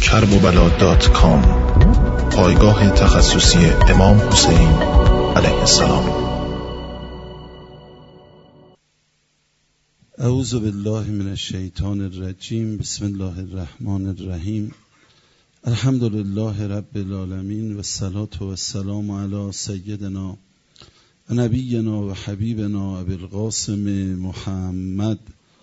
kerbobala.com، پایگاه تخصصی امام حسین علیه السلام. اعوذ بالله من الشیطان الرجیم. بسم الله الرحمن الرحیم. الحمد لله رب العالمین و الصلاة و السلام علی سیدنا و نبینا و حبیبنا ابی القاسم محمد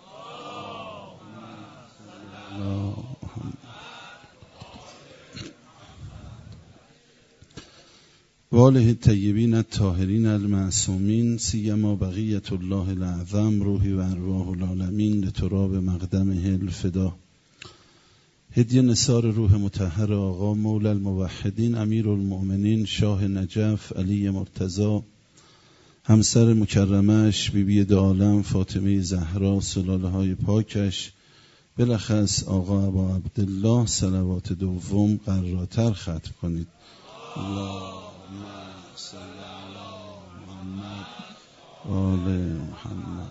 و آله الطیبین الطاهرین المعصومین، سیما بقیة الله الاعظم، روحی و ارواح العالمین لتراب مقدمه الفدا. هدیه نثار روح مطهر آقا مولا الموحدین امیر المؤمنین شاه نجف علی مرتضی، همسر مکرمش بیبی دو عالم فاطمه زهرا، سلاله های پاکش، بلخص آقا ابا عبدالله، صلوات دوم قراتر ختم کنید. اللهم صل علی محمد و آل محمد.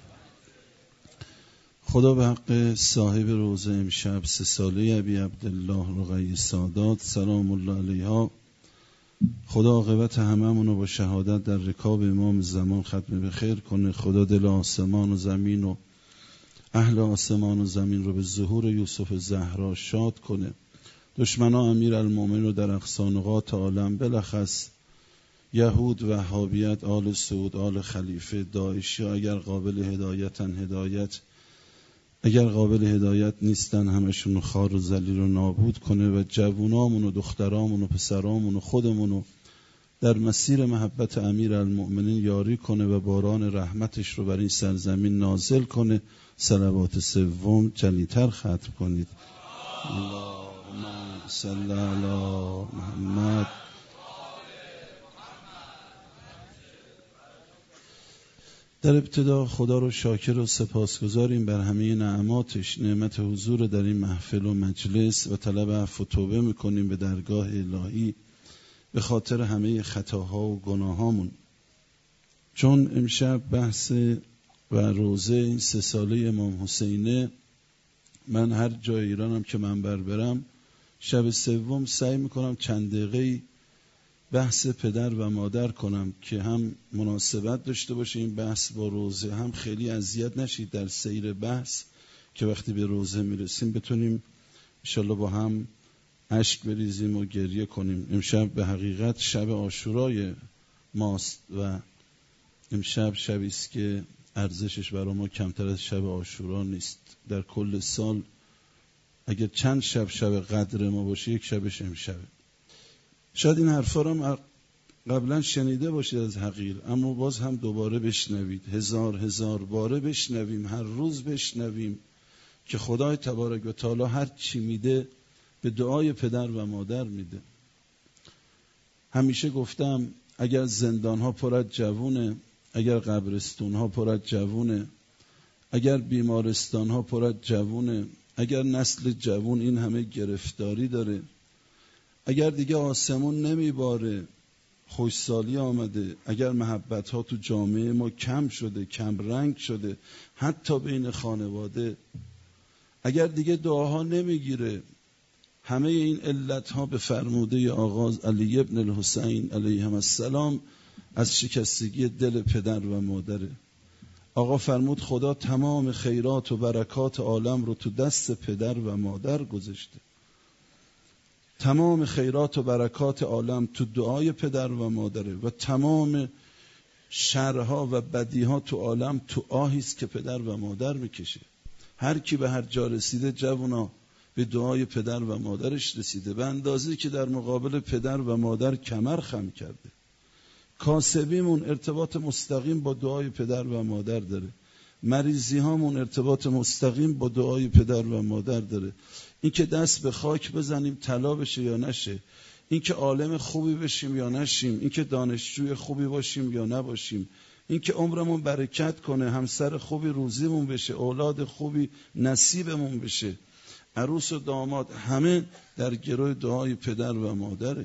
خدا به حق صاحب روزه امشب 3 ساله ابی عبدالله رقیه سادات سلام الله علیها، خدا عاقبت هممونو با شهادت در رکاب امام زمان ختم به خیر کنه. خدا دل آسمان و زمین و اهل آسمان و زمین رو به ظهور یوسف زهرا شاد کنه. دشمنا امیر المومنین رو در اقصی نقاط عالم، بلخص یهود، وهابیت، آل سعود، آل خلیفه، داعشی، اگر قابل هدایتن هدایت، اگر قابل هدایت نیستن همشون رو خار و ذلیل رو نابود کنه و جوونامون و دخترامون و پسرامون و خودمون در مسیر محبت امیر المؤمنین یاری کنه و باران رحمتش رو بر این سرزمین نازل کنه. صلوات سوم جلیتر ختم کنید. اللهم صل علی محمد. در ابتدا خدا رو شاکر و سپاسگزاریم بر همه نعماتش، نعمت حضور در این محفل و مجلس، و طلب عفو و توبه میکنیم به درگاه الهی به خاطر همه خطاها و گناهامون. چون امشب بحث و روزه این 3 ساله امام حسینه، من هر جای ایرانم که منبر برم شب سوم سعی میکنم چند دقیقه بحث پدر و مادر کنم که هم مناسبت داشته باشه این بحث با روزه، هم خیلی اذیت نشید در سیر بحث که وقتی به روزه میرسیم بتونیم انشالله با هم اشک بریزیم و گریه کنیم. امشب به حقیقت شب عاشورای ماست و امشب شبی است که ارزشش برای ما کمتر از شب عاشورا نیست. در کل سال اگر چند شب قدر ما باشه، یک شبش امشبه. شاید این حرفا رو هم قبلا شنیده باشید از حقیر، اما باز هم دوباره بشنوید، هزار باره بشنویم، هر روز بشنویم که خدای تبارک و تعالی هر چی میده به دعای پدر و مادر میده. همیشه گفتم اگر زندانها پر از جوونه، اگر قبرستونها پر از جوونه، اگر بیمارستانها پر از جوونه، اگر نسل جوون این همه گرفتاری داره، اگر دیگه آسمون نمیباره، خوشسالی آمده، اگر محبت ها تو جامعه ما کم شده، کم رنگ شده، حتی بین خانواده، اگر دیگه دعاها نمیگیره، همه این علت ها به فرموده آغاز علی ابن الحسین علیه السلام از شکستگی دل پدر و مادره. آقا فرمود خدا تمام خیرات و برکات عالم رو تو دست پدر و مادر گذاشته. تمام خیرات و برکات عالم تو دعای پدر و مادره و تمام شرها و بدیها تو عالم تو آهیست که پدر و مادر میکشه. هر کی به هر جا رسیده جوونا به دعای پدر و مادرش رسیده، به اندازه که در مقابل پدر و مادر کمر خم کرده. کاسبیمون ارتباط مستقیم با دعای پدر و مادر داره، مریضی هامون ارتباط مستقیم با دعای پدر و مادر داره. این که دست به خاک بزنیم طلا بشه یا نشه، این که عالم خوبی بشیم یا نشیم، این که دانشجوی خوبی باشیم یا نباشیم، این که عمرمون برکت کنه، همسر خوبی روزیمون بشه، اولاد خوبی نصیبمون بشه، عروس و داماد، همه در گروه دعای پدر و مادره.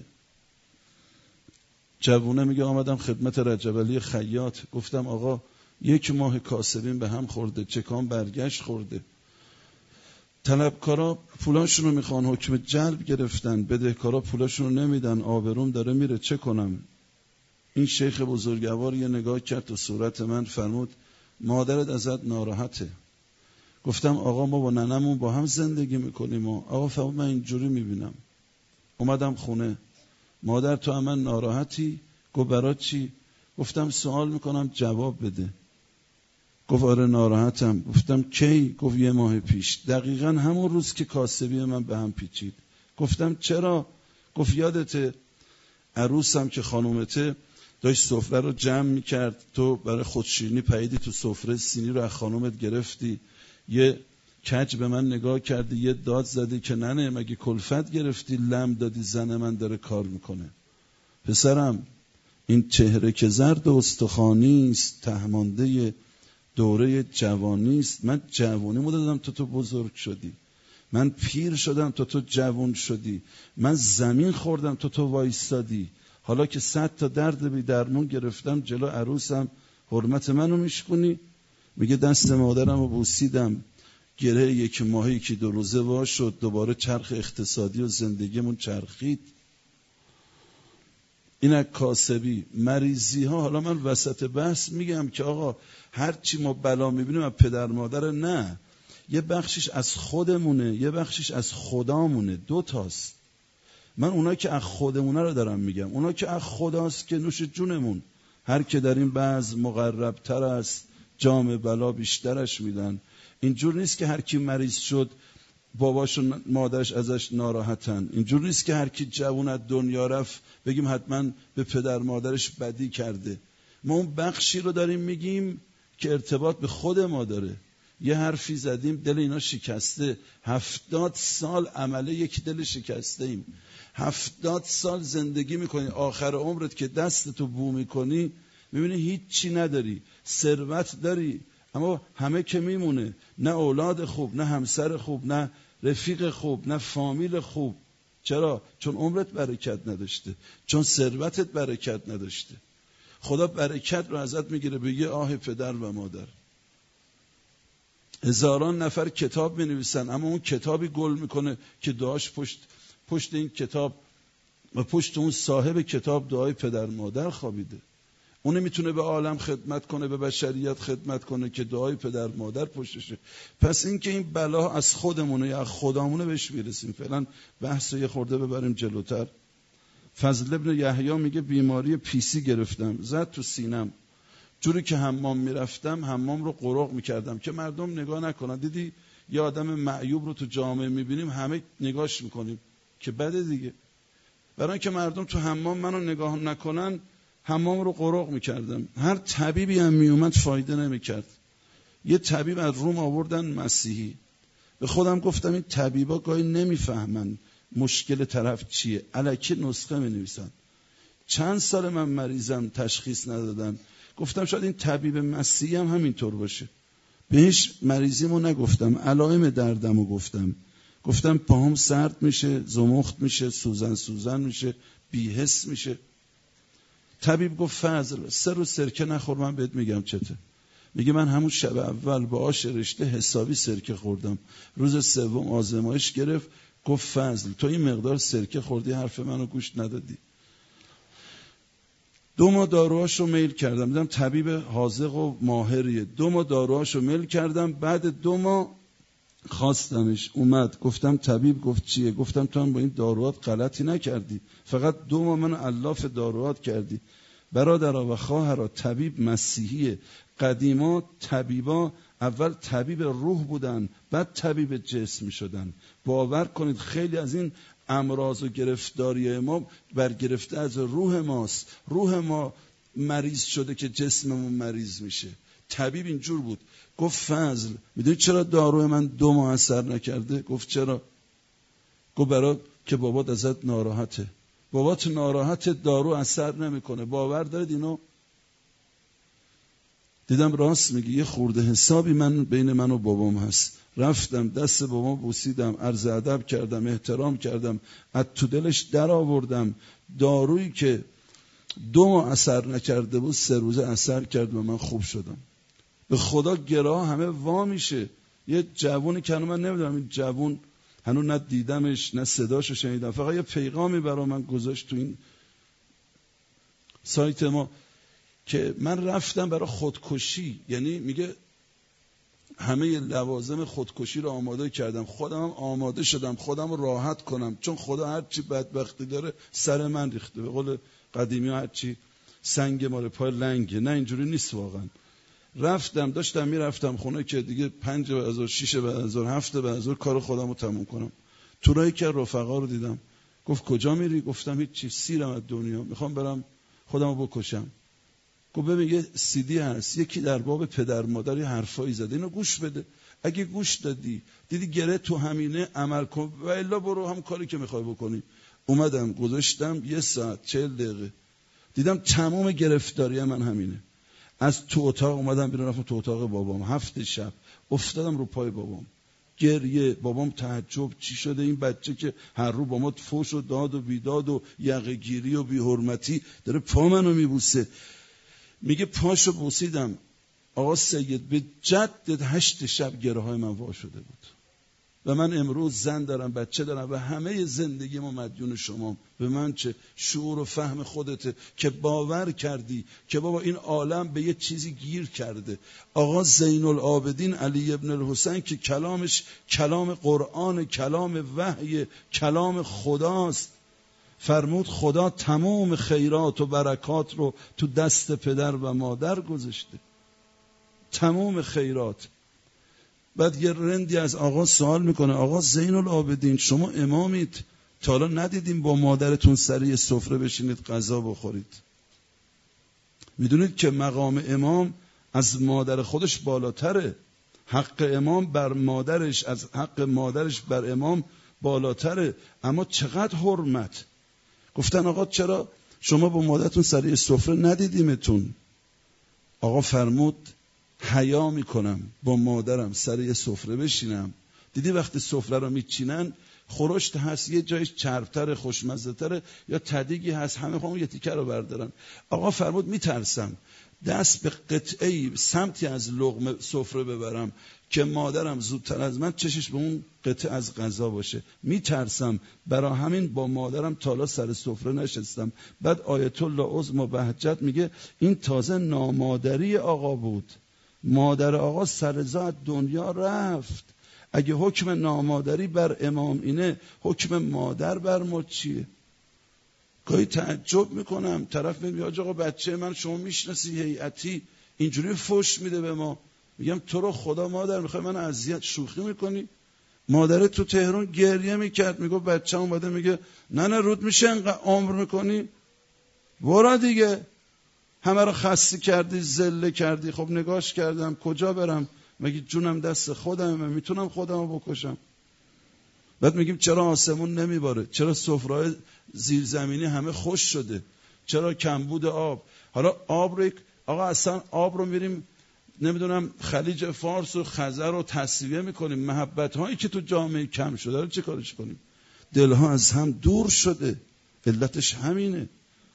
جوونه میگه آمدم خدمت رجب علی خیاط، گفتم آقا 1 ماه کاسبین به هم خورده، چکان برگشت خورده، طلبکارا پولاشون رو میخوان، حکم جلب گرفتن، بدهکارا پولاشون رو نمیدن، آبروم داره میره، چه کنم؟ این شیخ بزرگوار یه نگاه کرد تو صورت من، فرمود مادرت ازت ناراحته. گفتم آقا ما با ننمون با هم زندگی میکنیم و آقا فرمود من اینجوری میبینم. اومدم خونه، مادر تو هم من ناراحتی؟ گفت برای چی؟ گفتم سوال میکنم جواب بده. گفت آره ناراحتم. گفتم کی؟ گفت 1 ماه پیش، دقیقا همون روز که کاسبی من به هم پیچید. گفتم چرا؟ گفت یادته عروسم که خانومته داشت سفره رو جمع میکرد، تو برای خودشیرینی پریدی تو سفره، سینی رو از خانومت گرفتی، یه کج به من نگاه کردی، یه داد زدی که ننه مگه کلفت گرفتی، لم دادی زن من داره کار میکنه. پسرم این چهره که زرد و استخوانی است، تهمانده دوره جوانی است. من جوانیمو دادم تو بزرگ شدی، من پیر شدم تو جوان شدی، من زمین خوردم تو وایستادی. حالا که 100 تا درد بی درمون گرفتم جلو عروسم حرمت منو میشکنی؟ میگه دست مادرم رو بوسیدم، گره 1 ماهی که 2 روزه وا شد، دوباره چرخ اقتصادی و زندگیمون چرخید. این از کاسبی. مریضی ها، حالا من وسط بحث میگم که آقا هر چی ما بلا میبینیم از پدر مادر، نه، یه بخشش از خودمونه، یه بخشش از خدامونه، 2 تاست. من اونا که از خودمونه رو دارم میگم، اونا که از خداست که نوش جونمون. هر که در این بزم مقرب تر است، جام بلا بیشترش میدن. اینجور نیست که هر کی مریض شد باباش و مادرش ازش ناراحتن. اینجور نیست که هر کی جوون از دنیا رفت بگیم حتما به پدر مادرش بدی کرده. ما اون بخشی رو داریم میگیم که ارتباط به خود ما داره. یه حرفی زدیم دل اینا شکسته، 70 سال عمله یک دل شکسته ایم. 70 سال زندگی میکنی، آخر عمرت که دستتو بو میکنی میبینی هیچی نداری، ثروت داری اما همه که میمونه، نه اولاد خوب، نه همسر خوب، نه رفیق خوب، نه فامیل خوب. چرا؟ چون عمرت برکت نداشته، چون ثروتت برکت نداشته. خدا برکت رو ازت میگیره به یه آه پدر و مادر. هزاران نفر کتاب مینویسن اما اون کتابی گل میکنه که دعاش پشت این کتاب و پشت اون صاحب کتاب دعای پدر مادر خوابیده. اون میتونه به عالم خدمت کنه، به بشریت خدمت کنه که دعای پدر مادر پشتشه. پس این که این بلا از خودمونه یا از خدامونه بهش میرسیم. فعلا بحث یه خورده ببریم جلوتر. فضل ابن یحیی میگه بیماری پیسی گرفتم، زد تو سینم، جوری که حمام میرفتم حمام رو قرق میکردم که مردم نگاه نکنن. دیدی یه آدم معیوب رو تو جامعه میبینیم همه نگاش میکنیم که بده دیگه. برای اینکه مردم تو حمام منو نگاه نکنن حمام رو قرق میکردم. هر طبیبی هم میومد فایده نمیکرد. یه طبیب از روم آوردن مسیحی. به خودم گفتم این طبیبا گاهی نمیفهمن مشکل طرف چیه، الکی نسخه مینویسن. چند سال من مریضم تشخیص ندادن. گفتم شاید این طبیب مسیحی هم همینطور باشه. بهش مریضیمو نگفتم، علائم دردمو گفتم پاهم سرد میشه، زمخت میشه، سوزن میشه، بی‌حس میشه. طبیب گفت فضل 3 روز سرکه نخور من بهت میگم چته. میگه من همون شب اول با آش رشته حسابی سرکه خوردم، روز 3 آزمایش گرفت، گفت فضل تو این مقدار سرکه خوردی حرف منو گوش ندادی. 2 ماه داروهاشو میل کردم، دیدم طبیب حاذق و ماهریه. 2 ماه داروهاشو میل کردم، بعد 2 ماه خواستمش اومد. گفتم طبیب، گفت چیه؟ گفتم تو هم با این داروات غلطی نکردی، فقط 2 ماه من علاف داروات کردی. برادرها و خواهرها طبیب مسیحیه. قدیما طبیبا اول طبیب روح بودن بعد طبیب جسم شدن. باور کنید خیلی از این امراض و گرفتاری ما برگرفته از روح ماست. روح ما مریض شده که جسممون مریض میشه. طبیب اینجور بود. گفت فضل میدونی چرا داروی من 2 ماه اثر نکرده؟ گفت چرا؟ گفت برای که بابات ازت ناراحته. بابات ناراحته دارو اثر نمیکنه. باور دارید اینو؟ دیدم راست میگی، یه خورده حسابی بین من و بابام هست. رفتم دست بابام بوسیدم، عرض ادب کردم، احترام کردم، از تو دلش در آوردم. دارویی که 2 ماه اثر نکرده بود 3 روزه اثر کرد و من خوب شدم. به خدا گراه همه وا میشه. یه جوونی که من نمیدونم این جوون هنوز نه دیدمش نه صداشو شنیدم، فقط یه پیغامی برای من گذاشت تو این سایت ما که من رفتم برای خودکشی، یعنی میگه همه لوازم خودکشی رو آماده کردم، خودم هم آماده شدم خودم رو راحت کنم، چون خدا هرچی بدبختی داره سر من ریخته. به قول قدیمی ها هرچی سنگ مال پای لنگه. نه اینجوری نیست واقعا. رفتم داشتم میرفتم خونه که دیگه 5 بعد از ظهر 6 بعد از ظهر 7 بعد از ظهر کار خودم رو تموم کنم. تو راهی که رفقا رو دیدم، گفت کجا میری؟ گفتم هیچ، سیرم از دنیا، میخوام برم خودم رو بکشم. گفت ببین یه CD هست، یکی در باب پدر مادر یه حرفایی زده، اینو گوش بده، اگه گوش دادی دیدی گره تو همینه عمل کن و الا برو هم کاری که میخوای بکنی. اومدم گذاشتم 1 ساعت 40 دقیقه دیدم تمام گرفتاری من همینه. از تو اتاق اومدم بیرون، رفتم تو اتاق بابام، 7 شب افتادم رو پای بابام، گریه. بابام تعجب چی شده این بچه که هر رو با ما فوش و داد و بیداد و یقه گیری و بی‌حرمتی داره پا منو میبوسه. میگه پاشو بوسیدم آقا سید به جد 8 شب گره های من وا شده بود و من امروز زن دارم بچه دارم و همه زندگی ما مدیون شما. به من چه؟ شعور و فهم خودته که باور کردی که بابا این عالم به یه چیزی گیر کرده. آقا زین العابدین علی ابن الحسین که کلامش کلام قرآن، کلام وحی، کلام خداست، فرمود خدا تمام خیرات و برکات رو تو دست پدر و مادر گذاشته، تمام خیرات. بعد یه رندی از آقا سوال میکنه آقا زین العابدین شما امامید، تا حالا ندیدیم با مادرتون سر یه سفره بشینید غذا بخورید؟ میدونید که مقام امام از مادر خودش بالاتره، حق امام بر مادرش از حق مادرش بر امام بالاتره. اما چقدر حرمت. گفتن آقا چرا شما با مادرتون سر یه سفره ندیدیمتون؟ آقا فرمود حیا میکنم با مادرم سر یه سفره بشینم. دیدی وقتی سفره رو میچینن خورشت هست، یه جایش چربتره خوشمزه تره، یا تدیگی هست همه خواهم یه تیکه رو بردارن. آقا فرمود میترسم دست به قطعه سمتی از لقمه سفره ببرم که مادرم زودتر از من چشش به اون قطعه از غذا باشه، میترسم، برای همین با مادرم تالا سر سفره نشستم. بعد آیت الله عظما بهجت میگه این تازه نامادری آقا بود، مادر آقا سرزا دنیا رفت. اگه حکم نامادری بر امام اینه، حکم مادر بر ما چیه؟ گاهی تعجب میکنم طرف میگه آقا بچه من شما میشناسی هیئتی اینجوری فوش میده به ما. میگم تو رو خدا مادر میخوای من اذیت شوخی میکنی؟ مادر تو تهران گریه میکرد، میگه بچه اومده میگه نه رود میشه انقدر عمر میکنی؟ برو دیگه، همه رو خسته کردی ذله کردی. خب نگاش کردم کجا برم؟ مگه جونم دست خودمه، میتونم خودمو بکشم؟ بعد میگیم چرا آسمون نمیباره؟ چرا سفره‌های زیرزمینی همه خوش شده؟ چرا کمبود آب؟ حالا آب رو آقا اصلا آب رو میریم نمیدونم خلیج فارس و خزر رو تصفیه میکنیم، محبت هایی که تو جامعه کم شده رو چه کارش کنیم؟ دلها از هم دور شده، علتش همینه.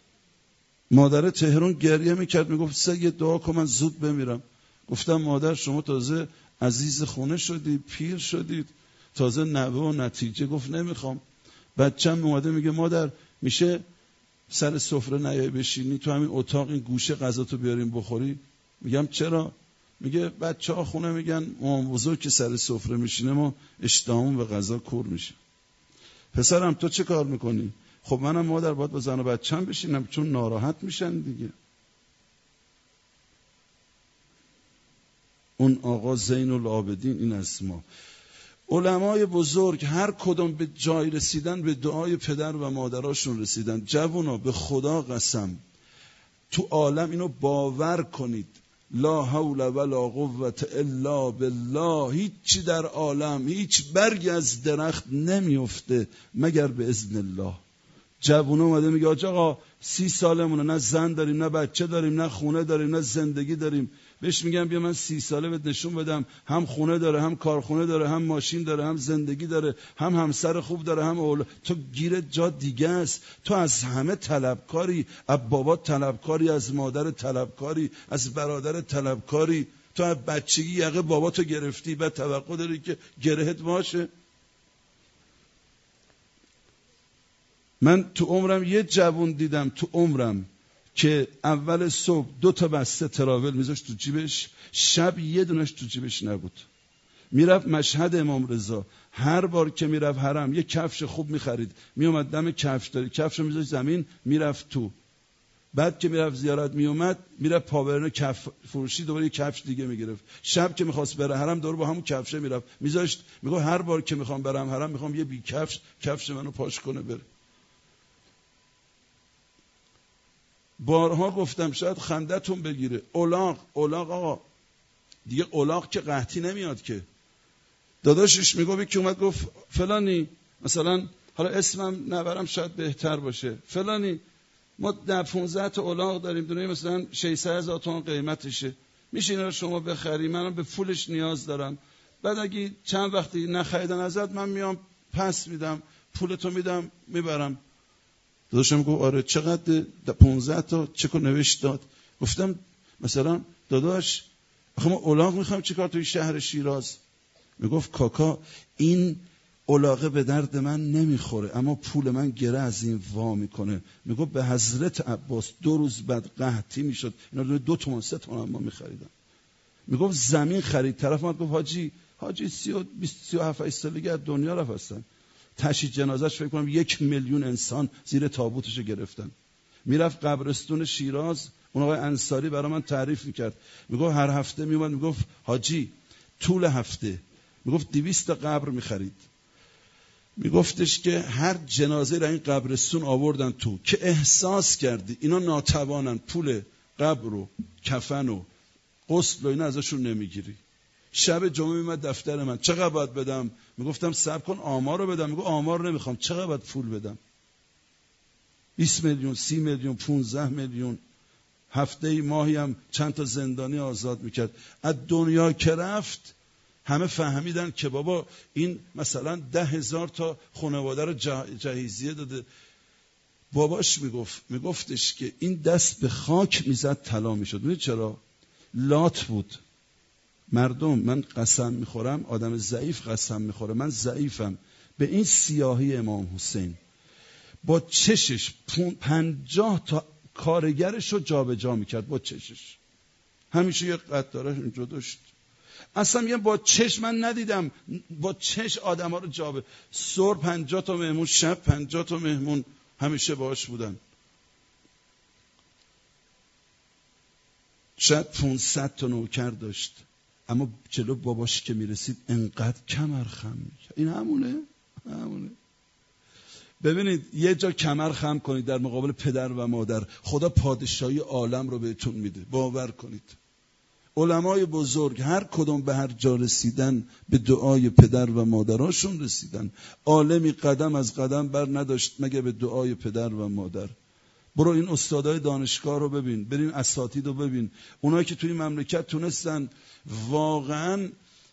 مادر تهران گریه میکرد میگفت سید دعا کن من زود بمیرم. گفتم مادر شما تازه عزیز خونه شدی، پیر شدید، تازه نوه و نتیجه. گفت نمیخوام. بچه‌م اومده میگه مادر میشه سر سفره نیای بشینی تو همین اتاق این گوشه غذا تو بیاریم بخوری؟ میگم چرا؟ میگه بچه‌ها خونه میگن امام بزرگ که سر سفره میشینه ما اشتهامون به غذا کور میشه. پسرم تو چه کار میکنی؟ خب منم مادر باید با زن و بچه‌م بشینم چون ناراحت میشن دیگه. اون آقا زین العابدین این است. ما علمای بزرگ هر کدوم به جای رسیدن به دعای پدر و مادراشون رسیدن. جوونا به خدا قسم تو عالم اینو باور کنید، لا حول ولا قوة الا بالله، هیچی در عالم هیچ برگی از درخت نمیفته مگر به اذن الله. جوونا اومده میگه آقا 30 سالمونه، نه زن داریم نه بچه داریم نه خونه داریم نه زندگی داریم. بهش میگم بیا من 30 ساله بهت نشون بدم، هم خونه داره هم کارخونه داره هم ماشین داره هم زندگی داره هم همسر خوب داره هم اولاد. تو گیرت جا دیگه است، تو از همه طلبکاری، از بابا طلبکاری، از مادر طلبکاری، از برادر طلبکاری. تو از بچگی یقه باباتو گرفتی، بعد توقع داری که گرهت باشه؟ من تو عمرم یه جوون دیدم تو عمرم که اول صبح 2 بسته تراول میذاشت تو جیبش، شب یه دونش تو جیبش نبود. میرفت مشهد امام رضا، هر بار که میرفت حرم یه کفش خوب میخرید، میومد دم کفش داری، کفشو میذاشت زمین، میرفت تو. بعد که میرفت زیارت میومد، میرفت پاورنا کف فروشی، دوباره یه کفش دیگه میگرفت. شب که میخواست بره حرم دوباره با همون کفشه میرفت، میذاشت، میگه هر بار که میخوام برم حرم میخوام یه بی کفش منو پاش کنه بره. بارها گفتم شاید خندتون بگیره، الاغ آقا دیگه الاغ که قحطی نمیاد که. داداشش میگه که اومد گفت فلانی، مثلا حالا اسمم نبرم شاید بهتر باشه، فلانی ما 15 تا الاغ داریم، دونه مثلا 600,000 تومان قیمتشه، میشه اینا رو شما بخری؟ منم به پولش نیاز دارم، بعد اگه چند وقتی نخریدن ازت من میام پس میدم، پولتو میدم میبرم. داداشم گفت آره چقدر؟ 15 تا. چکو نوشت داد. گفتم مثلا داداش آخه ما الاغ میخوایم چیکار توی شهر شیراز؟ میگفت کاکا این الاغه به درد من نمیخوره، اما پول من گره از این وا میکنه. میگفت به حضرت عباس 2 روز بعد قحطی میشد، اینا 2 تومن 3 تومن ما میخریدن. میگفت زمین خرید، طرف من گفت حاجی 37 سالگی از دنیا رفت هستن، تشییع جنازه‌اش فکر کنم 1 میلیون انسان زیر تابوتش گرفتن. میرفت قبرستون شیراز، اون آقای انصاری برای من تعریف میکرد، میگفت هر هفته میومد میگفت حاجی طول هفته میگفت 200 تا قبر میخرید. میگفتش که هر جنازه را این قبرستون آوردن تو که احساس کردی اینا ناتوانن، پول قبر و کفن و غسل و اینا ازشون نمیگیری. شب جمعه میمد دفتر من، چقدر باید بدم؟ میگفتم صبر کن آمار رو بدم. میگه آمار نمیخوام، چقدر باید پول بدم؟ 20 میلیون 30 میلیون 15 میلیون. هفته‌ای ماهی هم چند تا زندانی آزاد میکرد. از دنیا که رفت همه فهمیدن که بابا این مثلا 10,000 تا خانواده رو جهیزیه داده. باباش میگفتش که این دست به خاک میزد طلا میشد. میدونید چرا؟ لات بود. مردم من قسم میخورم، آدم ضعیف قسم میخوره، من ضعیفم، به این سیاهی امام حسین با چشش 50 تا کارگرش رو جابجا میکرد با چشش. همیشه یه قطارش اینجا داشت. اصلا میگم با چش من ندیدم، با چش آدم ها رو جابه. صبح 50 تا مهمون، شب 50 تا مهمون همیشه باش بودن. شاید 500 تا نوکر داشت، اما جلو باباش که میرسید انقدر کمر خم میکرد. این همونه. ببینید یه جا کمر خم کنید در مقابل پدر و مادر، خدا پادشاهی عالم رو بهتون میده، باور کنید. علمای بزرگ هر کدوم به هر جا رسیدن به دعای پدر و مادراشون رسیدن. عالمی قدم از قدم بر نداشت مگه به دعای پدر و مادر. برو این استادای دانشگاه رو ببین، برین اساتید رو ببین، اونایی که توی این مملکت تونستن واقعا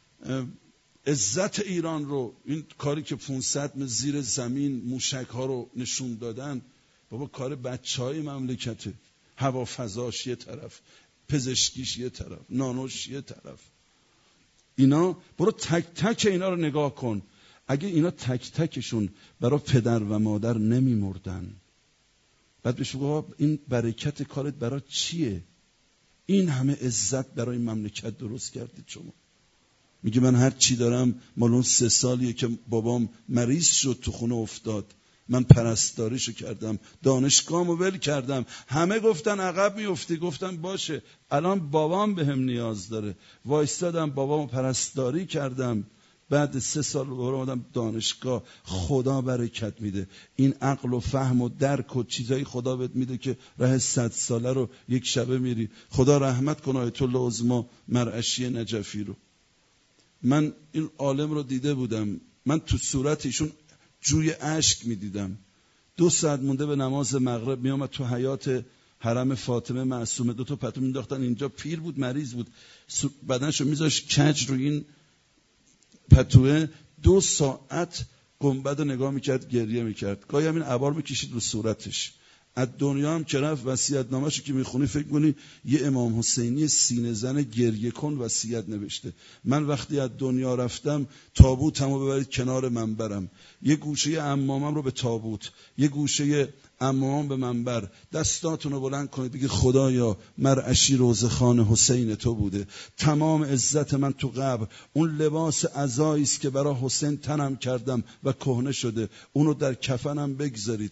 عزت ایران رو، این کاری که 500 زیر زمین موشک ها رو نشون دادن، بابا کار بچهای مملکته. هوافضاش یه طرف، پزشکیش یه طرف، نانوش یه طرف. اینا برو تک تک اینا رو نگاه کن. اگه اینا تک تکشون برای پدر و مادر نمی مردن، بعد بهش بگو این برکت کارت برای چیه؟ این همه عزت برای مملکت درست کردید شما. میگه من هر چی دارم مال اون 3 سالیه که بابام مریض شد تو خونه افتاد، من پرستاریشو کردم، دانشگاهمو ول کردم. همه گفتن عقب میافتی، گفتم باشه الان بابام بهم نیاز داره، وایستادم بابامو پرستاری کردم، بعد 3 سال دوباره اومدم دانشگاه. خدا برکت میده. این عقل و فهم و درک و چیزایی خدا بهت میده که راه 100 ساله رو یک شبه میری. خدا رحمت کنه آیت الله عظما مرعشی نجفی رو. من این عالم رو دیده بودم، من تو صورت ایشون جوی اشک میدیدم. 2 ساعت مونده به نماز مغرب میامد تو حیات حرم فاطمه معصومه، 2 تا پتو مینداختن اینجا. پیر بود، مریض بود، بدنشو میذاشت کج رو این پتوه. 2 ساعت گنبد رو نگاه میکرد، گریه میکرد. گاهی همین عبار میکشید رو صورتش. از دنیا هم که رفت وصیت‌نامه‌شو که میخونی فکر کنی یه امام حسینی سینه زن گریه کن وصیت نوشته. من وقتی از دنیا رفتم تابوتمو ببرید کنار منبرم، یه گوشه عمامم رو به تابوت، یه گوشه عمامم به منبر، دستاتونو بلند کنید بگید خدایا مرعشی روزخان حسین تو بوده، تمام عزت من تو قبر، اون لباس عزایی است که برای حسین تنم کردم و کهنه شده اونو در کفنم بگذارید.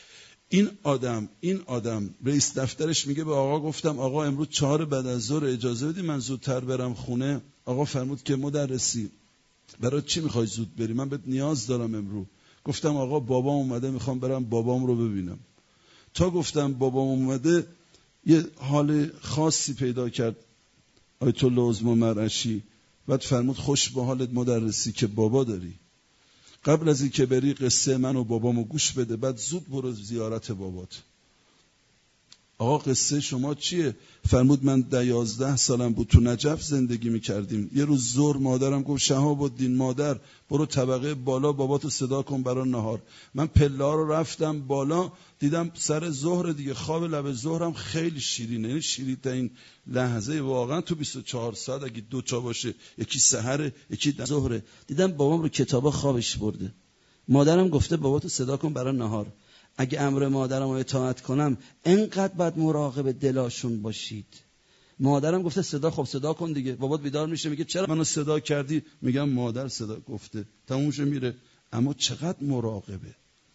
این آدم رئیس دفترش میگه به آقا گفتم آقا امروز 4 بعد از ظهر اجازه بدی من زودتر برم خونه. آقا فرمود که مدرسی برای چی میخوای زود بری؟ من بهت نیاز دارم امروز. گفتم آقا بابام اومده میخوام برم بابام رو ببینم. تا گفتم بابام اومده یه حال خاصی پیدا کرد آیت الله عظما مرعشی. بعد فرمود خوش به حالت مدرسی که بابا داری، قبل از این که بری قصه من و بابامو گوش بده، بعد زود برو زیارت بابات. آقا قصه شما چیه؟ فرمود من 11 سالم بود تو نجف زندگی میکردیم. یه روز ظهر مادرم گفت شهاب الدین مادر برو طبقه بالا باباتو صدا کن برای نهار. من پله‌ها رو رفتم بالا، دیدم سر ظهر دیگه، خواب لب ظهرم خیلی شیرینه، یعنی شیرین‌ترین لحظه واقعا تو 24 ساعت اگه 2 تا باشه، یکی سحر یکی ظهره. دیدم بابام رو کتابا خوابش برده. مادرم گفته باباتو صدا کن برای نهار. اگه امر مادرم رو اطاعت کنم انقدر باید مراقب دلاشون باشید. مادرم گفته صدا کن دیگه. بابات بیدار میشه میگه چرا منو صدا کردی؟ میگم مادر صدا گفته، تمومش میره. اما چقدر مراقبه.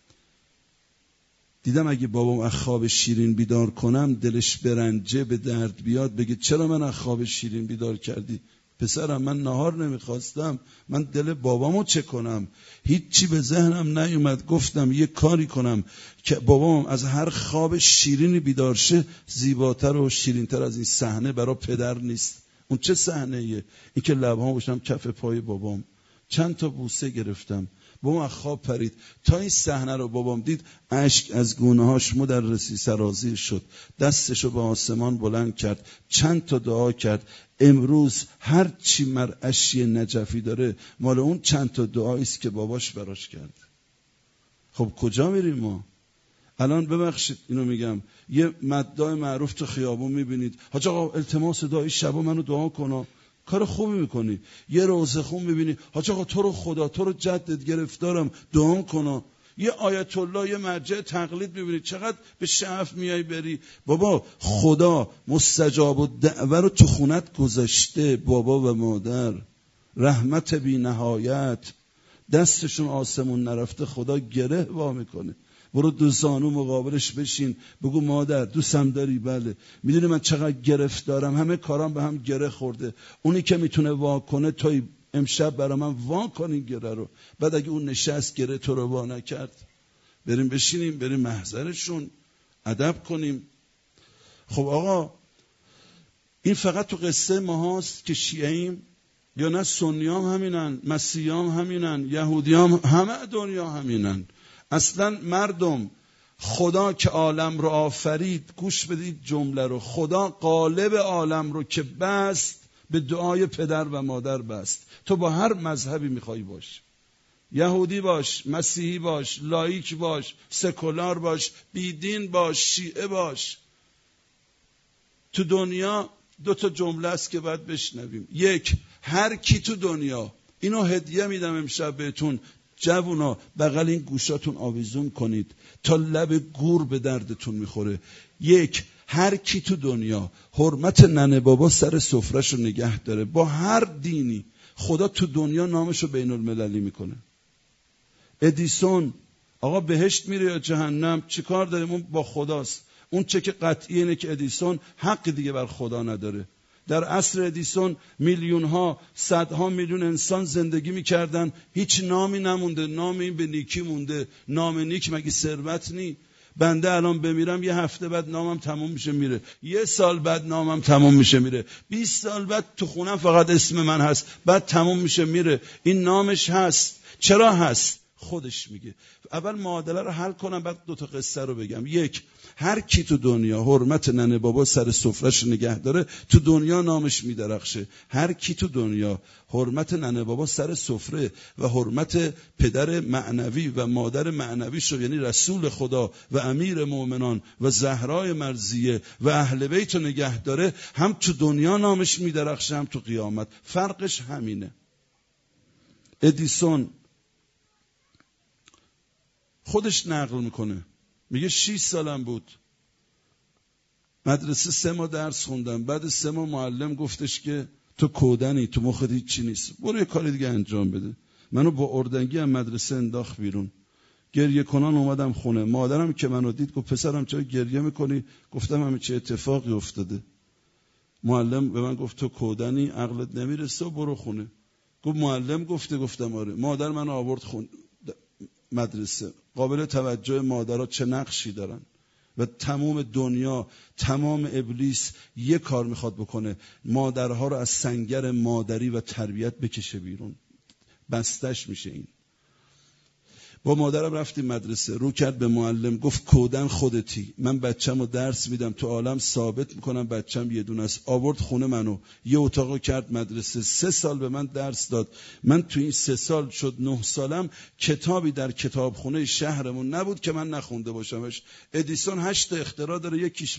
دیدم اگه بابام از خواب شیرین بیدار کنم دلش برنجه به درد بیاد، بگه چرا من از خواب شیرین بیدار کردی؟ پسرم من نهار نمیخواستم، من دل بابامو چه کنم؟ هیچی به ذهنم نیومد. گفتم یه کاری کنم که بابام از هر خواب شیرینی بیدار شه، زیباتر و شیرینتر از این صحنه برای پدر نیست. اون چه صحنه ایه؟ این که لبهام باشم کف پای بابام، چند تا بوسه گرفتم، بابام از خواب پرید. تا این صحنه رو بابام دید اشک از گونه‌هاش مدرسی سرازیر شد، دستشو به آسمان بلند کرد، چند تا دعا کرد. امروز هر چی مرعشی نجفی داره مال اون چند تا دعایی است که باباش براش کرد. خب کجا میریم ما؟ الان ببخشید اینو میگم، یه مداح معروف تو خیابون میبینید، حاج آقا التماس دعای شبا منو دعا کن، کار خوبی میکنی. یه روزه خون میبینی، حاج آقا تو رو خدا تو رو جدت گرفتارم دعا کن. یه آیت الله یه مرجع تقلید میبینی، چقدر به شعف میای بری. بابا خدا مستجاب الدعوه رو تو خونت گذاشته، بابا و مادر رحمت بی نهایت، دستشون آسمون نرفته خدا گره وا میکنه. برو 2 زانو مقابلش بشین بگو مادر دوستم داری؟ بله. میدونی من چقدر گرفتارم، همه کارام به هم گره خورده، اونی که میتونه وا کنه توی امشب برای من وا کن این گره رو. بعد اگه اون نشست گره تو رو وا نکرد، بریم بشینیم بریم محضرشون ادب کنیم. خب آقا این فقط تو قصه ما هست که شیعیم یا نه؟ سنیام همینن، مسیحیام همینن، یهودیام، همه دنیا همینن. اصلا مردم خدا که عالم رو آفرید، گوش بدید جمله رو، خدا قالب عالم رو که بست به دعای پدر و مادر بست. تو با هر مذهبی میخوای باش، یهودی باش، مسیحی باش، لایک باش، سکولار باش، بیدین باش، شیعه باش، تو دنیا 2 تا جمله است که باید بشنویم. 1، هر کی تو دنیا، اینو هدیه میدم امشب بهتون جوونا، بغل این گوشاتون آویزون کنید تا لب گور به دردتون میخوره. 1، هر کی تو دنیا حرمت ننه بابا سر سفرهشو نگه داره، با هر دینی، خدا تو دنیا نامشو بین المللی میکنه. ادیسون آقا بهشت میره یا جهنم چیکار داریم؟ اون با خداست. اون چه که قطعی اینه که ادیسون حق دیگه بر خدا نداره. در عصر ادیسون میلیون‌ها، صدها میلیون انسان زندگی میکردن، هیچ نامی نمونده. نام این به نیکی مونده. نام نیک مگه ثروت نی؟ بنده الان بمیرم 1 هفته بعد نامم تموم میشه میره، 1 سال بعد نامم تموم میشه میره، 20 سال بعد تو خونم فقط اسم من هست، بعد تموم میشه میره. این نامش هست. چرا هست؟ خودش میگه. اول معادله رو حل کنم بعد 2 تا قصه رو بگم. 1، هر کی تو دنیا حرمت ننه بابا سر سفرهش نگه داره تو دنیا نامش میدرخشه. هر کی تو دنیا حرمت ننه بابا سر سفره و حرمت پدر معنوی و مادر معنوی شو، یعنی رسول خدا و امیر مؤمنان و زهرای مرضیه و اهل بیت رو نگه داره، هم تو دنیا نامش میدرخشه هم تو قیامت. فرقش همینه. ادیسون خودش نقل میکنه، میگه 6 سالم بود، مدرسه 3 ماه درس خوندم، بعد 3 ماه معلم گفتش که تو کودنی، تو مخت هیچی نیست، برو یه کار دیگه انجام بده. منو با اردنگی هم مدرسه انداخت بیرون. گریه کنان اومدم خونه. مادرم که منو دید گفت پسرم چرا گریه میکنی؟ گفتم همین چه اتفاقی افتاده. معلم به من گفت تو کودنی، عقلت نمیرسه و برو خونه. گفت معلم گفته؟ گفتم آره. مادر منو آورد مدرسه. قابل توجه مادرها چه نقشی دارن و تمام دنیا، تمام ابلیس یه کار میخواد بکنه، مادرها رو از سنگر مادری و تربیت بکشه بیرون. بستش میشه این. با مادرم رفتیم مدرسه، رو کرد به معلم گفت کودن خودتی، من بچه‌مو درس میدم تو عالم ثابت میکنم بچه‌م یه دونه است. آورد خونه منو، یه اتاقو کرد مدرسه. 3 سال به من درس داد. من تو این 3 سال شد 9 سالم، کتابی در کتابخونه شهرمون نبود که من نخونده باشمش. ادیسون 8 اختراع داره، یکیش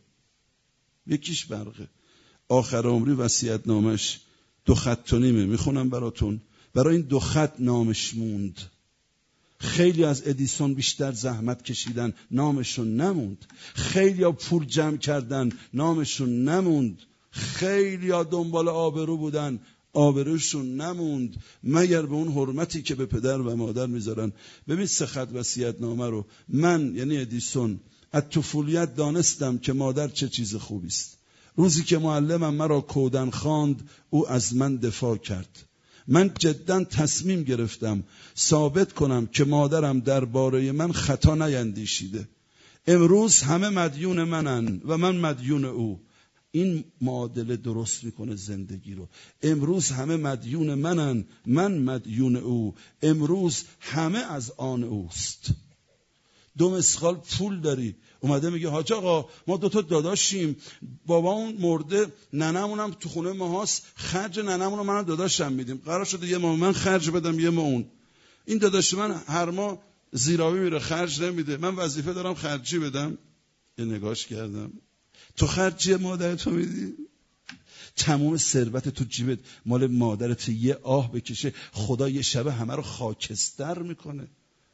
برقه. آخر عمری وصیت‌نامش 2 خط و نیمه، میخونم براتون. برای این 2 خط نامش موند. خیلی از ادیسون بیشتر زحمت کشیدن، نامشون نموند. خیلی ها پول جمع کردن، نامشون نموند. خیلی ها دنبال آبرو بودن، آبروشون نموند، مگر به اون حرمتی که به پدر و مادر میذارن. ببین 3 خط وصیت‌نامه رو. من یعنی ادیسون از طفولیت دانستم که مادر چه چیز خوبی است. روزی که معلمم مرا کودن خواند، او از من دفاع کرد. من جدا تصمیم گرفتم ثابت کنم که مادرم درباره من خطا نیندیشیده. امروز همه مدیون منن و من مدیون او. این معادله درست میکنه زندگی رو. امروز همه مدیون منن، من مدیون او. امروز همه از آن اوست. 2 مسخال پول داری، اومده میگه حاج آقا ما 2 تا داداشیم، بابامون مرده، ننمونم تو خونه ما هست، خرج ننمون رو من داداشم میدیم، قرار شده یه ماه من خرج بدم یه ماه اون. این داداش من هر ماه زیراوی میره خرج نمیده، من وظیفه دارم خرجی بدم. یه نگاش کردم، تو خرجی مادرتو میدی؟ تمام ثروت تو جیبت مال مادرت، یه آه بکشه خدا یه شبه همه رو خاکستر میکنه.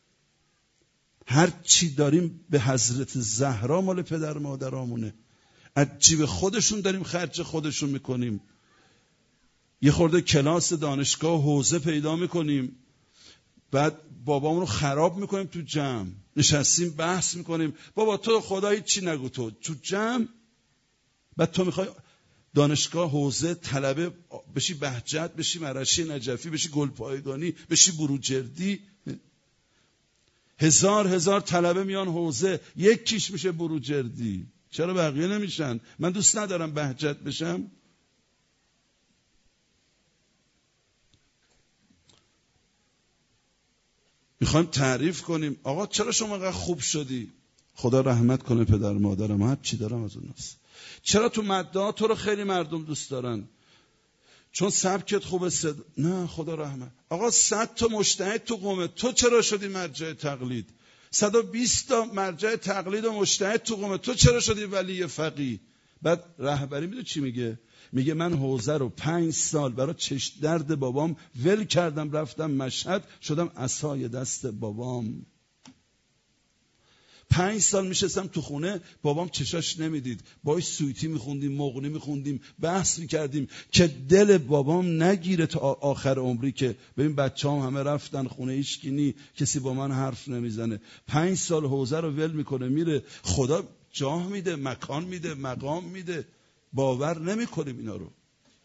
هر چی داریم به حضرت زهرا مال پدر مادرامونه، از جیب خودشون داریم خرج خودشون میکنیم. یه خورده کلاس دانشگاه حوزه پیدا میکنیم، بعد بابامون رو خراب میکنیم تو جمع، نشستیم بحث میکنیم بابا تو خدا هیچی نگو، تو جمع. بعد تو میخوای دانشگاه حوزه طلبه بشی، بهجت بشی، مرشی نجفی بشی، گلپایگانی بشی، بروجردی. 1000 طلبه میان حوزه، یکیش میشه بروجردی. چرا بقیه نمیشن؟ من دوست ندارم بهجت بشم. میخوایم تعریف کنیم آقا چرا شما اینقدر خوب شدی؟ خدا رحمت کنه پدر مادرم، هر چی دارم از اوناست. چرا تو مدعا تو رو خیلی مردم دوست دارن؟ چون سبکت خوبه، نه خدا رحمت. آقا 100 تا مجتهد تو قومه، تو چرا شدی مرجع تقلید؟ 120 تا مرجع تقلید و مجتهد تو قومه، تو چرا شدی ولی فقیه؟ بعد رهبری میدونی چی میگه؟ میگه من حوزه رو 5 سال برای چش درد بابام ول کردم، رفتم مشهد، شدم عصای دست بابام. 5 سال میشستم تو خونه، بابام چشاش نمیدید، باهاش سویتی میخوندیم، مغنی میخوندیم، بحث میکردیم که دل بابام نگیره تا آخر عمری که ببین بچه‌ام همه رفتن خونه، هیچکی کسی با من حرف نمیزنه. 5 سال حوزه رو ول میکنه میره. خدا جاه میده، مکان میده، مقام میده، باور نمیکنیم اینا رو.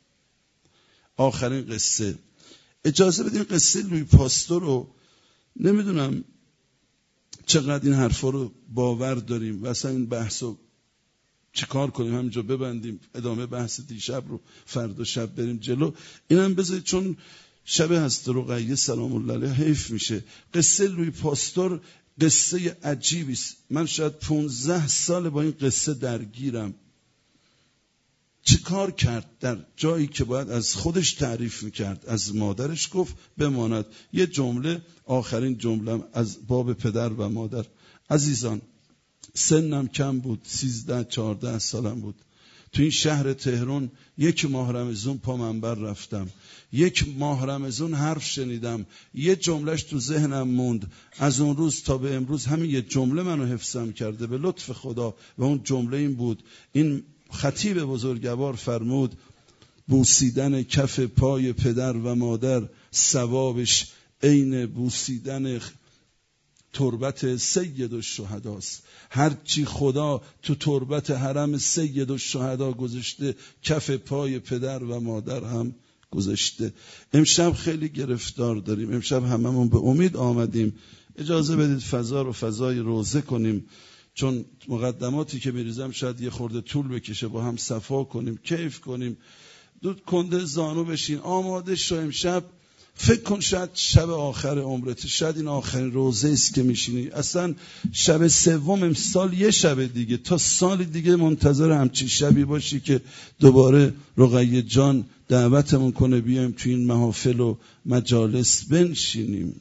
آخرین قصه، اجازه بدین قصه لوی پاستور رو، نمیدونم چقدر این حرفا رو باور داریم و اصلا این بحث رو چه کار کنیم، همینجا ببندیم، ادامه بحث دیشب رو فردا شب بریم جلو. اینم بذارید چون شب هست رقیه سلام الله علیها حیف میشه. قصه لوی پاستور قصه عجیبی است. من شاید 15 سال با این قصه درگیرم. چه کار کرد در جایی که باید از خودش تعریف میکرد، از مادرش گفت بماند. یه جمله، آخرین جمله از باب پدر و مادر. عزیزان، سنم کم بود، 13-14 سالم بود. تو این شهر تهران 1 ماه رمضان پا منبر رفتم، 1 ماه رمضان حرف شنیدم، یه جملهش تو ذهنم موند. از اون روز تا به امروز همین یه جمله منو حفظم کرده به لطف خدا. و اون جمله این بود، این خطیب بزرگوار فرمود بوسیدن کف پای پدر و مادر ثوابش عین بوسیدن تربت سید الشهداست. هرچی خدا تو تربت حرم سید الشهدا گذاشته کف پای پدر و مادر هم گذاشته. امشب خیلی گرفتار داریم. امشب هممون به امید آمدیم. اجازه بدید فضا رو فضای روزه کنیم، چون مقدماتی که میریزم شاید یه خورده طول بکشه. با هم صفا کنیم، کیف کنیم، دود کنده زانو بشین، آماده شو. امشب فکر کن شاید شب آخر عمرت، شاید این آخرین روزه است که میشینی. اصلا شب سوم امسال یه شب دیگه، تا سال دیگه منتظر همچین شبی باشی که دوباره رقیه جان دعوتمون کنه بیایم تو این محافل و مجالس بنشینیم.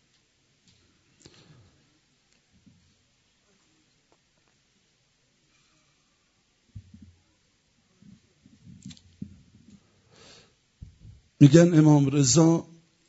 میگن امام رضا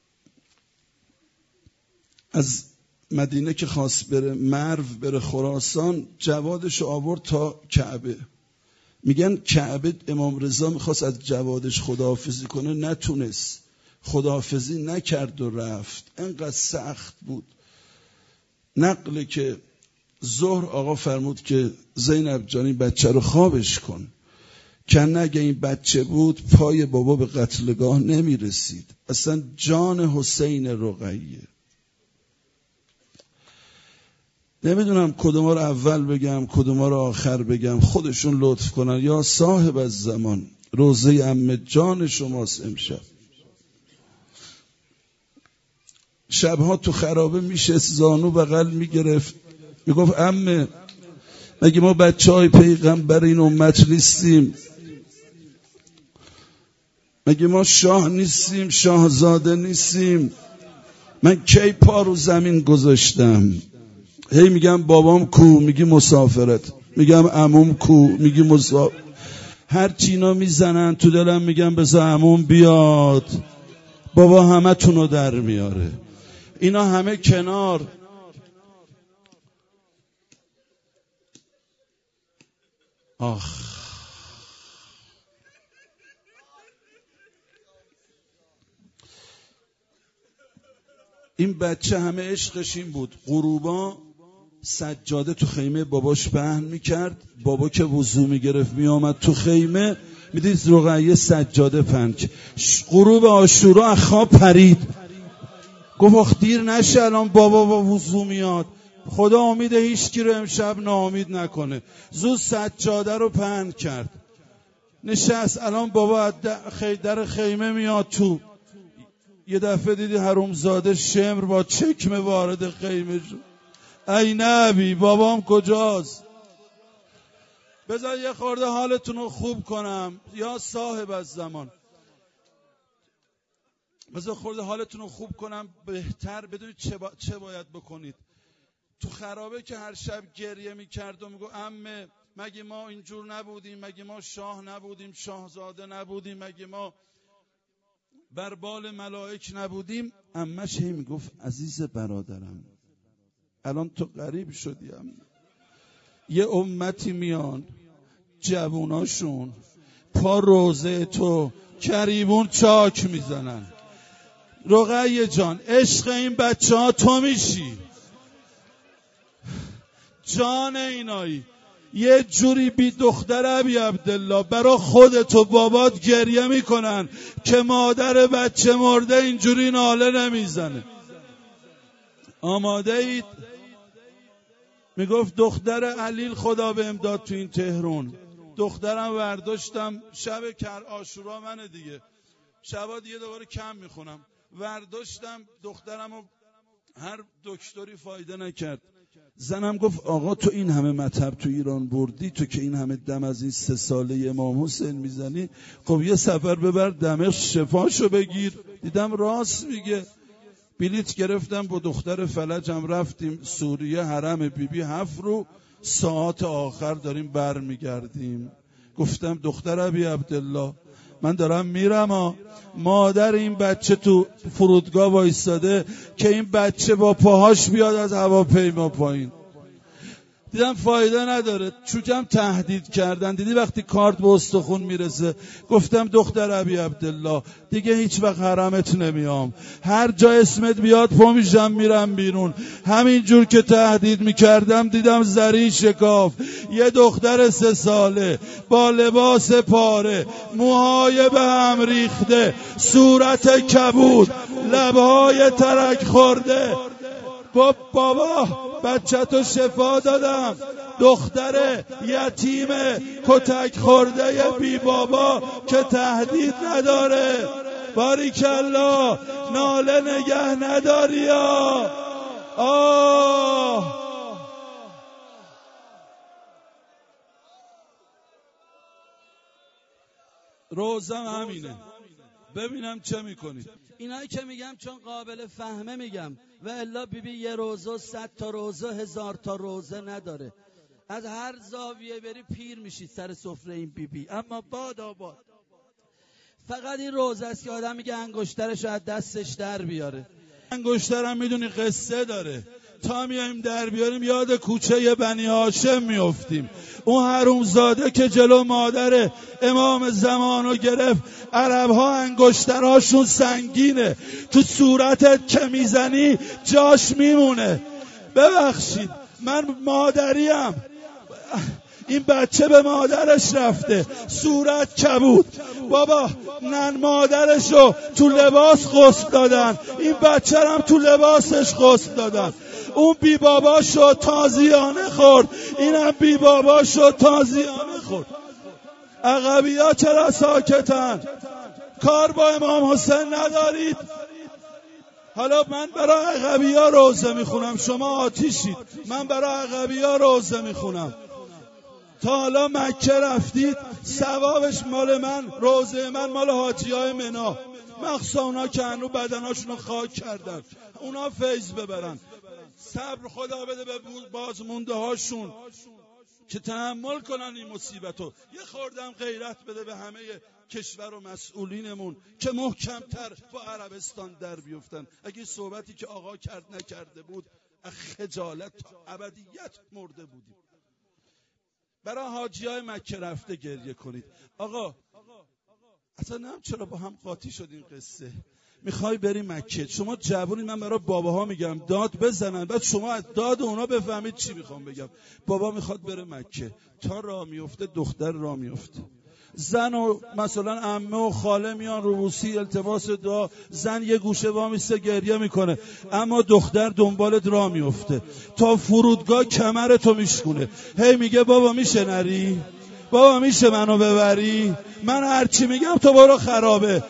از مدینه که خواست بره مرو، بره خراسان، جوادش آورد تا کعبه. میگن کعبه امام رضا میخواست از جوادش خداحافظی کنه، نتونست، خداحافظی نکرد و رفت. انقدر سخت بود. نقله که ظهر آقا فرمود که زینب جانی بچه رو خوابش کن، که اگه این بچه بود پای بابا به قتلگاه نمیرسید. اصلا جان حسین رقیه. نمیدونم کدوما رو اول بگم کدوما رو آخر بگم، خودشون لطف کنن. یا صاحب الزمان، روزه عمه جان شماست امشب. شبها تو خرابه میشه زانو بغل میگرفت، میگفت عمه مگه ما بچه های پیغمبر این امت نیستیم؟ مگه ما شاه نیستیم؟ شاهزاده نیستیم؟ من کی پا رو زمین گذاشتم؟ هی میگم بابام کو، میگی مسافرت. میگم عموم کو، میگی مسافرت. هر چینا میزنن تو دلم، میگم بذار عموم بیاد، بابا همه تونو در میاره. اینا همه کنار. آخ این بچه همه عشقش این بود. غروبا سجاده تو خیمه باباش پهن میکرد، بابا که وضو میگرفت میامد تو خیمه، میدید رقیه سجاده پهن. غروب عاشورا از خواب پرید، گفت آخ دیر نشه الان بابا با وضو میاد. خدا امید هیچکی رو امشب ناامید نکنه. زود سجاده رو پهن کرد، نشست. الان بابا از در خیمه میاد تو. یه دفعه دیدی حرومزاده شمر با چکمه وارد خیمه شد. ای نبی بابام کجاست؟ بذار یه خورده حالتون رو خوب کنم. یا صاحب الزمان، بذار خورده حالتون رو خوب کنم. بهتر بدونید چه باید بکنید. تو خرابه که هر شب گریه میکرد و میگو عمه مگه ما اینجور نبودیم؟ مگه ما شاه نبودیم؟ شاهزاده نبودیم؟ مگه ما بر بال ملائک نبودیم؟ عمش هی میگفت عزیز برادرم الان تو غریب شدی. یه امتی میان جووناشون پا روزه تو کریبون چاک میزنن. رقیه جان عشق این بچه ها تو میشی، جان اینایی. یه جوری بی دختر ابی عبدالله برا خودت و بابات گریه میکنن که مادر بچه مرده اینجوری ناله نمیزنه. آماده اید؟ میگفت دختر علیل خدا به امداد تو این تهران. دخترم برداشتم شب عاشورا منه دیگه، شبا دیگه دوباره کم میخونم. ورداشتم دخترمو، هر دکتری فایده نکرد. زنم گفت آقا تو این همه مطب تو ایران بردی، تو که این همه دم از این 3 ساله امام حسین میزنی، خب یه سفر ببر دمشق شفاشو بگیر. دیدم راست میگه. بلیت گرفتم با دختر فلجم رفتیم سوریه، حرم بیبی 7 رو، ساعت آخر داریم برمیگردیم. گفتم دختر ابی عبدالله من دارم میرم مادر این بچه تو فرودگاه وایستاده که این بچه با پاهاش بیاد از هواپیما پایین. دیدم فایده نداره، چوکم تهدید کردن. دیدی وقتی کارت به استخون میرسه. گفتم دختر ابی عبدالله دیگه هیچ وقت حرمت نمیام، هر جا اسمت بیاد پا میشم میرم بیرون. همین جور که تهدید میکردم دیدم زری شکاف. یه دختر 3 ساله با لباس پاره، موهای به هم ریخته، صورت کبود، لبهای ترک خورده. بابا بچه تو شفا دادم، دختر یتیم کتک خورده بی بابا که تهدید نداره. باریکالله، ناله نگه نداری. روزم همینه، ببینم چه میکنید. اینایی که میگم چون قابل فهمه میگم، و الا بیبی یه روزه 100 تا روزه 1000 تا روزه نداره. از هر زاویه بری پیر میشید سر سفره این بیبی. اما باد فقط این روزه است که آدم میگه انگشترش از دستش در بیاره. انگشترم میدونی قصه داره، تا میایم در بیاریم یاد کوچه بنی هاشم میافتیم. اون حرومزاده که جلو مادر امام زمانو گرفت، عربها انگشترهاشون سنگینه، تو صورتت که میزنی جاش میمونه. ببخشید من مادریم، این بچه به مادرش رفته، صورت کبود. بابا نن مادرشو تو لباس غسل دادن، این بچه هم تو لباسش غسل دادن. اون بی باباشو تازیانه خورد، اینم بی باباشو تازیانه خورد. عقبی‌ها چرا ساکتن؟ کار با امام حسین ندارید؟ حالا من برای عقبی‌ها روزه میخونم، شما آتیشید. من برای عقبی‌ها روزه میخونم. تا حالا مکه رفتید؟ ثوابش مال من، روزه من مال حاجیای منا، مخصوصا اونا که هنو بدناشونو خاک کردن، اونا فیض ببرن. صبر خدا بده به بازمونده هاشون که تحمل کنن این مصیبتو. یه خوردم غیرت بده به همه کشور و مسئولینمون که محکمتر با عربستان در بیفتن. اگه صحبتی که آقا کرد نکرده بود، خجالت تا ابدیت مرده بودیم. برای حاجیای مکه رفته گریه کنید. آقا اصلا نمیدونم چرا با هم قاطی شد این قصه. میخوای بری مکه، شما جوونید، من برای باباها میگم داد بزنن، بعد شما از داد اونا بفهمید چی میخوام بگم. بابا میخواد بره مکه، تا راه میفته دختر راه میفته، زن و مثلا عمه و خاله میان روبوسی التماس دعا، زن یه گوشه وامیسته گریه میکنه، اما دختر دنبالت راه میفته تا فرودگاه کمرتو میشکونه. هی میگه بابا میشه نری؟ بابا میشه منو ببری؟ من هرچی میگم تو برو خرابه.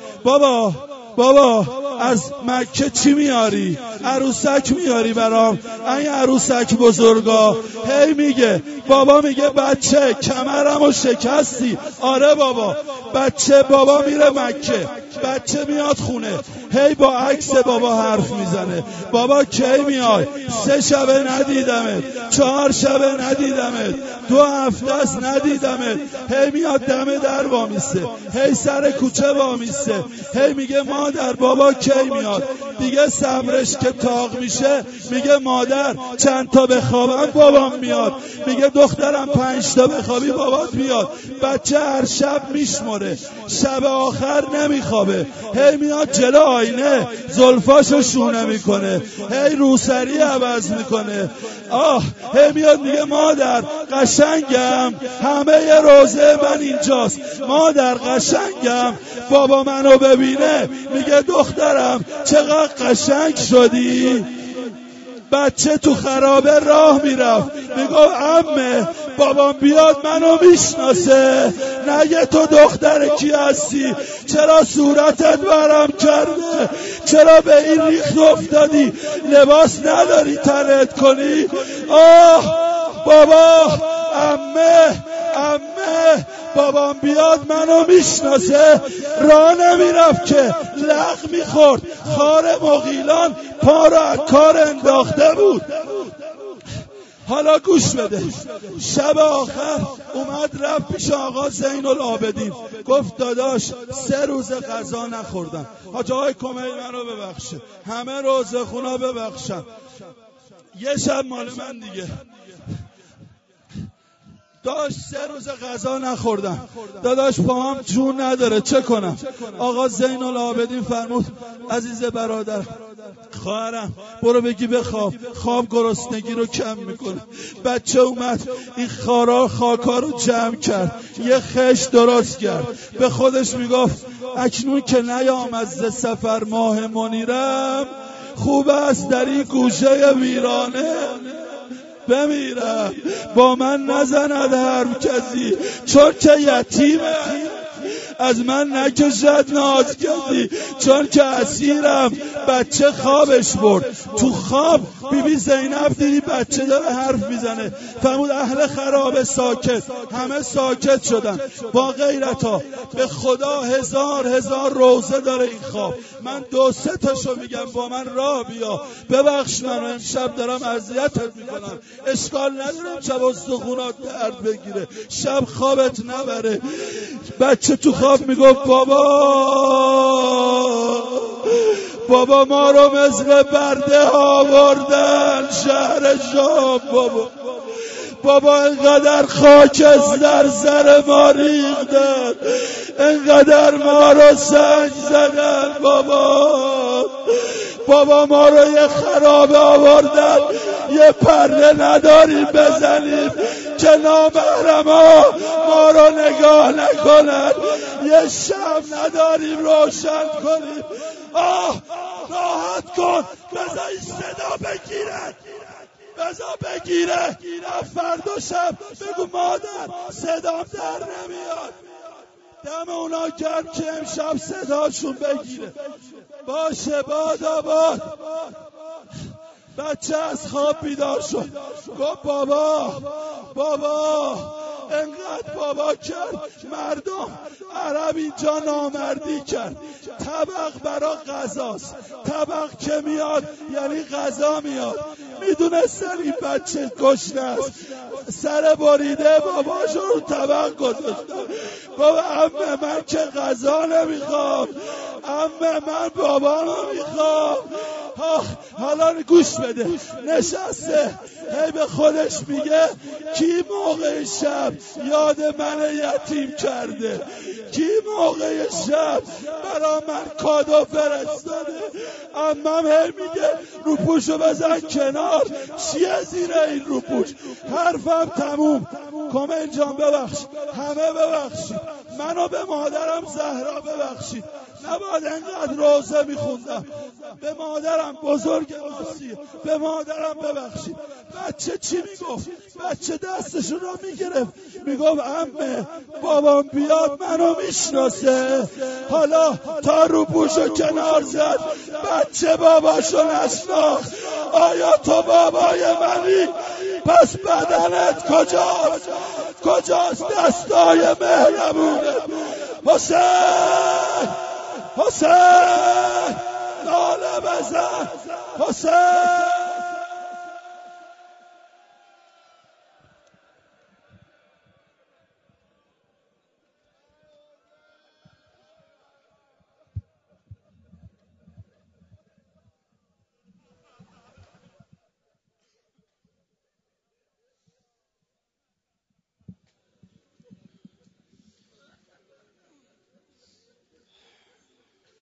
بابا از مکه چی میاری؟ عروسک میاری برام؟ این عروسک بزرگا. هی میگه بابا، میگه بچه کمرمو شکستی. آره بابا، بچه بابا میره مکه، بچه میاد خونه، هی با عکس بابا حرف میزنه. بابا کی میای؟ 3 شبه ندیدمت، 4 شبه ندیدمت، 2 هفته است ندیدمت. هی میاد دم در وامیسته، هی سر کوچه وامیسته، هی میگه مادر بابا کی میاد؟ دیگه صبرش که تاق میشه میگه مادر چند تا بخوابم بابام میاد. میگه دخترم 5 تا بخوابی بابات میاد. بچه هر شب میشمره، شب آخر نمیخوابه، هی میاد جلو آینه زلفاشو شونه میکنه، هی روسری عوض میکنه. هی میاد میگه مادر قشنگم، همه روزه من اینجاست، مادر قشنگم. بابا منو ببینه میگه دخترم چقدر قشنگ شدی. بچه تو خرابه راه میرفت میگفت عمه بابام بیاد منو میشناسه، نگه تو دختر کی هستی، چرا صورتت برم کرده، چرا به این ریخت افتادی، لباس نداری تنت کنی. آه بابا، عمه بابام بیاد منو میشناسه، راه نمیرفت که لغ میخورد، خار مغیلان پا رو از کار انداخته بود. حالا گوش بده، شب آخر اومد رفت پیش آقا زین العابدین، گفت داداش 3 روز غذا نخوردم، حاج آقای کمیل منو ببخشه، همه روزخونا ببخشن، یه شب مال من دیگه. داداش 3 روز غذا نخوردم، داداش پاهم جون نداره چه کنم؟ آقا زین العابدین فرمود عزیز برادر خواهرم برو بگی بخواب، خواب گرسنگی رو کم میکنه. بچه اومد این خاکا رو جمع کرد، یه خش درست کرد، به خودش میگفت اکنون که نیامد ز سفر ماه منیرم، خوب است در این گوشه ویرانه بمیرم، با من نزند حرف کسی چون که یتیمه، از من نکشد ناز کسی چون که اسیرم. بچه خوابش برد، تو خواب بیبی زینب دیدی بچه داره حرف میزنه، فرمود اهل خرابه ساکت، همه ساکت شدن. با غیرتا به خدا 1000 روزه داره این خواب، من 2-3 تاشو میگم، با من راه بیا، ببخش منو امشب دارم اذیتت میکنم، اشکال ندارم شب استخونات درد بگیره، شب خوابت نبره. بچه تو خواب میگفت بابا ما رو مثل برده آوردن شهر شام، بابا انقدر خاک از در سر ما ریختن، انقدر ما رو سنگ زدن، بابا ما رو یه خرابه آوردن، یه پرده نداریم بزنیم که نامحرما ما رو نگاه نکنن، یه شب نداریم روشن کنیم. آه راحت کن، بذار این صدا بگیره، فردا شب بگو مادر صدام در نمیاد، دم اونا گرم که امشب صداشون بگیره. باشه باد. بچه از خواب بیدار شد، گفت بابا انقدر بابا کرد، مردم عرب اینجا نامردی کرد، طبق برا غذاست، طبق که میاد یعنی غذا میاد، میدونستن این بچه گشنه است، سر بریده باباشو رو طبق گذاشتن. گفت عمه من که غذا نمیخوام، عمه من بابامو میخوام. حالا گوش بده، نشسته هی به خودش میگه کی موقع شب یاد من یتیم کرده، کی موقع شب برا من کادو فرستاده. عمم هی میگه روپوشو بزن کنار، چیه زیر این روپوش؟ حرفم تموم. کمیل جان ببخش، همه ببخشید، منو به مادرم زهرا ببخشید، نباید انقدر روزه میخوندم، به مادرم بزرگ ماسی، به مادرم ببخشید. بچه چی میگفت؟ بچه دستشون رو میگرفت میگفت عمه بابام بیاد منو میشناسه. حالا تا روپوشو کنار زد، بچه باباشو نشناخت. آیا تو بابای منی؟ پس بدنت کجاست دستای مهربونه؟ حسین ناله بزن، حسین